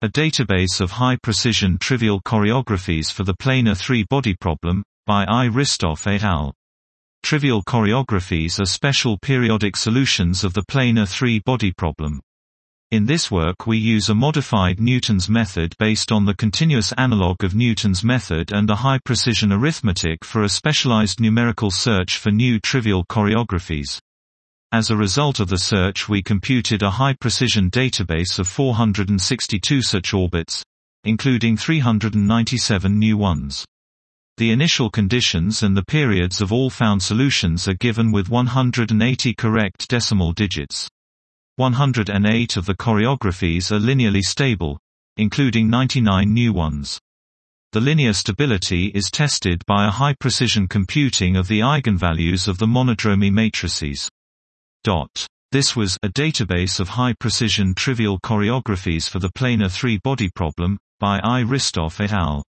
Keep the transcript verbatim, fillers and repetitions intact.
A database of high-precision trivial choreographies for the planar three-body problem, by I. Ristoff et al. Trivial choreographies are special periodic solutions of the planar three-body problem. In this work we use a modified Newton's method based on the continuous analog of Newton's method and a high-precision arithmetic for a specialized numerical search for new trivial choreographies. As a result of the search we computed a high-precision database of four hundred sixty-two such orbits, including three hundred ninety-seven new ones. The initial conditions and the periods of all found solutions are given with one hundred eighty correct decimal digits. one hundred eight of the choreographies are linearly stable, including ninety-nine new ones. The linear stability is tested by a high-precision computing of the eigenvalues of the monodromy matrices. This was a database of high-precision trivial choreographies for the planar three-body problem, by I. Ristoff et al.